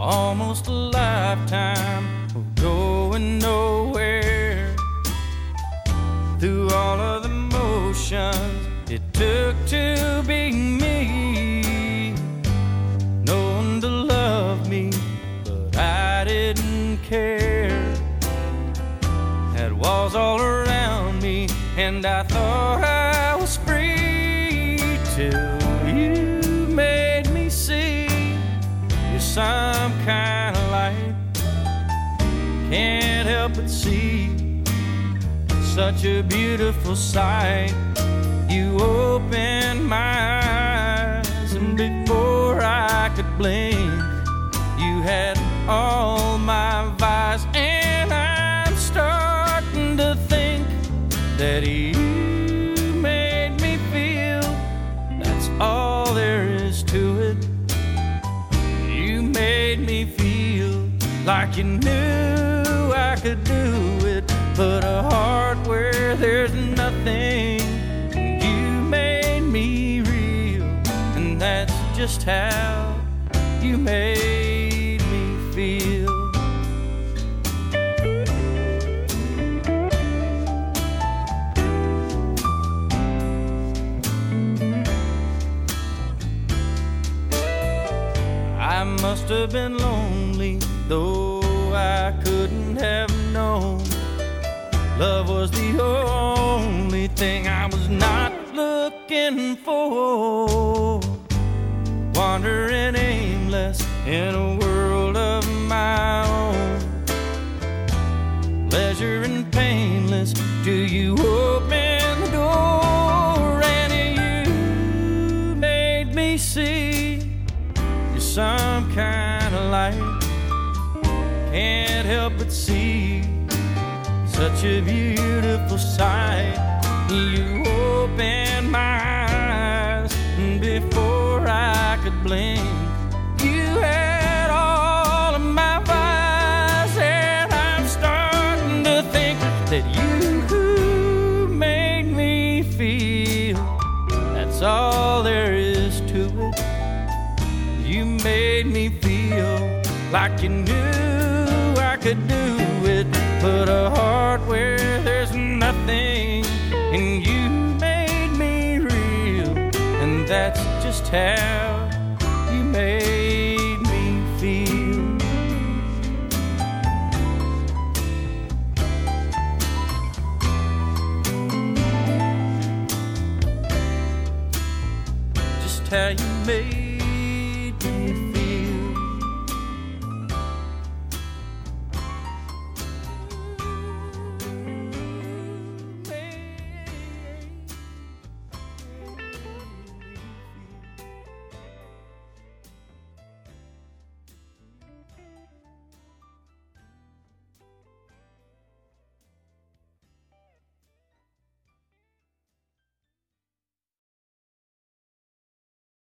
almost a lifetime of going nowhere. Through all of the motions it took to be me, no one to love me, but I didn't care. Had walls all around me and I thought I was free, till you made me see you're some kind of light. Can't help but see such a beautiful sight. You opened my eyes, and before I could blink, you had all my vice. And I'm starting to think that you made me feel that's all there is to it. You made me feel like you knew I could do it. Put a heart where there's nothing. You made me real, and that's just how you made me feel. I must have been lonely, though I couldn't have known love was the only thing I was not looking for. Wandering aimless in a world of my own, pleasure and painless till you open the door. And you made me see you're some kind of light. Can't help but see such a beautiful sight. You opened my eyes, and before I could blink, you had all of my vice. And I'm starting to think that you made me feel that's all there is to it. You made me feel like you knew I could do it. Put a heart where there's nothing, and you made me real, and that's just how you made me feel. Just how you made